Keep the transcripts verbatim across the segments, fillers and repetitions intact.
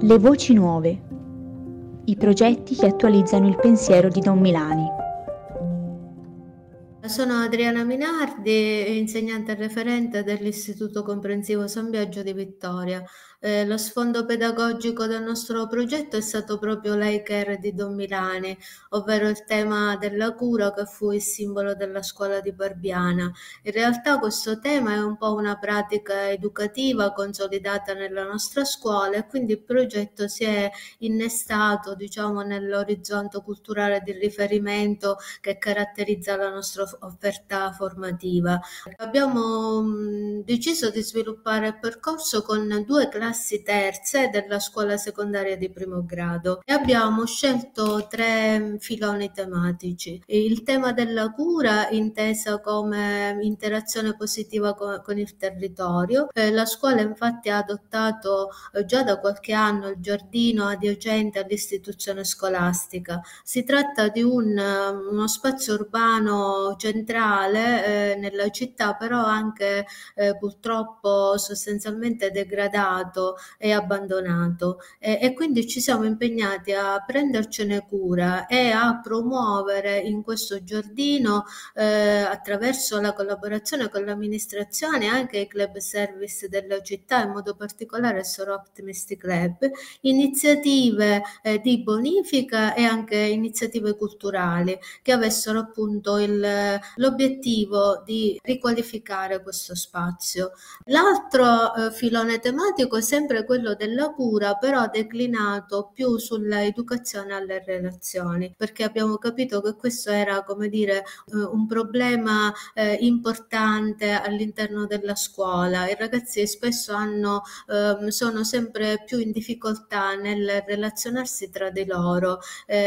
Le voci nuove. I progetti che attualizzano il pensiero di Don Milani. Sono Adriana Minardi, insegnante e referente dell'Istituto Comprensivo San Biagio di Vittoria. Eh, lo sfondo pedagogico del nostro progetto è stato proprio l'I-Care di Don Milani, ovvero il tema della cura che fu il simbolo della scuola di Barbiana. In realtà questo tema è un po' una pratica educativa consolidata nella nostra scuola e quindi il progetto si è innestato, diciamo, nell'orizzonte culturale di riferimento che caratterizza la nostra offerta formativa. Abbiamo mh, deciso di sviluppare il percorso con due classi terze della scuola secondaria di primo grado e abbiamo scelto tre filoni tematici. Il tema della cura, intesa come interazione positiva con, con il territorio. Eh, la scuola infatti ha adottato eh, già da qualche anno il giardino adiacente all'istituzione scolastica. Si tratta di un, uno spazio urbano centrale eh, nella città, però anche eh, purtroppo sostanzialmente degradato e abbandonato e, e quindi ci siamo impegnati a prendercene cura e a promuovere in questo giardino eh, attraverso la collaborazione con l'amministrazione e anche i club service della città, in modo particolare il Soro Optimist Club, iniziative eh, di bonifica e anche iniziative culturali che avessero appunto il, l'obiettivo di riqualificare questo spazio. L'altro eh, filone tematico è sempre quello della cura, però declinato più sulla educazione alle relazioni, perché abbiamo capito che questo era, come dire, eh, un problema eh, importante all'interno della scuola. I ragazzi spesso hanno, eh, sono sempre più in difficoltà nel relazionarsi tra di loro,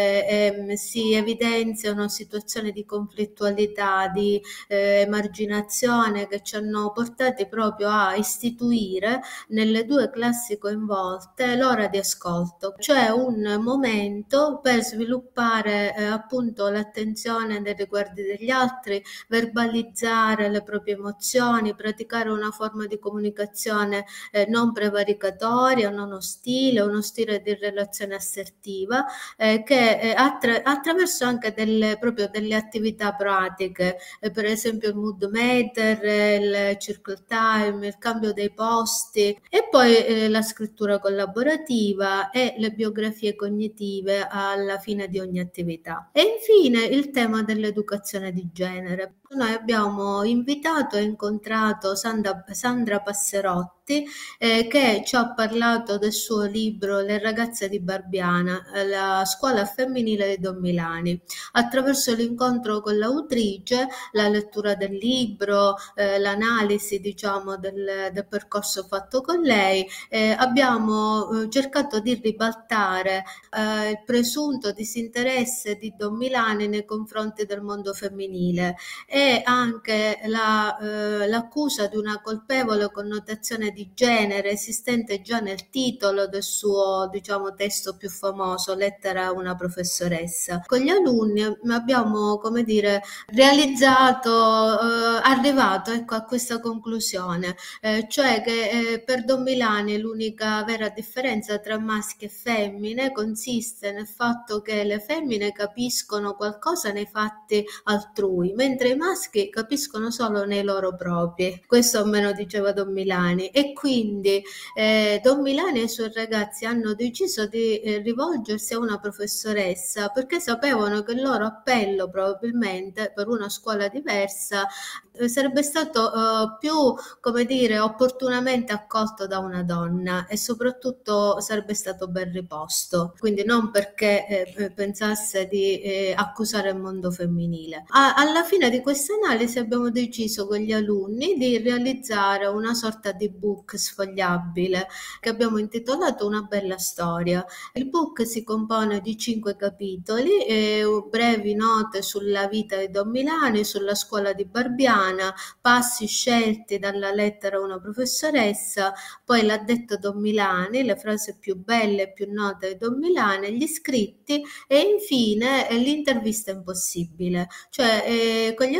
eh, e si evidenziano situazioni di conflittualità, di eh, emarginazione che ci hanno portati proprio a istituire nelle due classi coinvolte l'ora di ascolto, cioè un momento per sviluppare eh, appunto l'attenzione nei riguardi degli altri, verbalizzare le proprie emozioni, praticare una forma di comunicazione eh, non prevaricatoria, non ostile, uno stile di relazione assertiva eh, che eh, attra- attraverso anche delle, proprio delle attività pratiche, eh, per esempio il mood meter, il circle time, il cambio dei posti e poi eh, la scrittura collaborativa e le biografie cognitive alla fine di ogni attività. E infine il tema dell'educazione di genere. Noi abbiamo invitato e incontrato Sandra, Sandra Passerotti eh, che ci ha parlato del suo libro Le ragazze di Barbiana, la scuola femminile di Don Milani. Attraverso l'incontro con l'autrice, la lettura del libro, eh, l'analisi diciamo del, del percorso fatto con lei, eh, abbiamo eh, cercato di ribaltare eh, il presunto disinteresse di Don Milani nei confronti del mondo femminile e anche la, eh, l'accusa di una colpevole connotazione di genere esistente già nel titolo del suo, diciamo, testo più famoso, Lettera a una professoressa. Con gli alunni abbiamo, come dire, realizzato, eh, arrivato ecco, a questa conclusione, eh, cioè che eh, per Don Milani l'unica vera differenza tra maschi e femmine consiste nel fatto che le femmine capiscono qualcosa nei fatti altrui, mentre i maschi capiscono solo nei loro propri. Questo almeno diceva Don Milani e quindi eh, Don Milani e i suoi ragazzi hanno deciso di eh, rivolgersi a una professoressa perché sapevano che il loro appello probabilmente per una scuola diversa eh, sarebbe stato eh, più, come dire, opportunamente accolto da una donna e soprattutto sarebbe stato ben riposto, quindi non perché eh, pensasse di eh, accusare il mondo femminile. A, alla fine di questa analisi abbiamo deciso con gli alunni di realizzare una sorta di book sfogliabile che abbiamo intitolato Una bella storia. Il book si compone di cinque capitoli, eh, brevi note sulla vita di Don Milani, sulla scuola di Barbiana, passi scelti dalla lettera a una professoressa, poi l'ha detto Don Milani, le frasi più belle e più note di Don Milani, gli scritti e infine eh, l'intervista impossibile. Cioè eh, con gli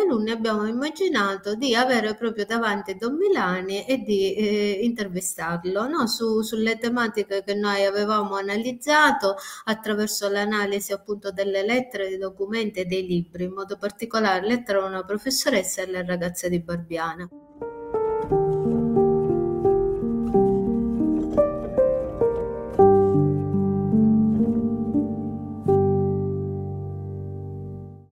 alunni abbiamo immaginato di avere proprio davanti Don Milani e di eh, intervistarlo, no? Su- sulle tematiche che noi avevamo analizzato attraverso l'analisi appunto delle lettere, dei documenti e dei libri, in modo particolare lettera a una professoressa e le ragazze di Barbiana.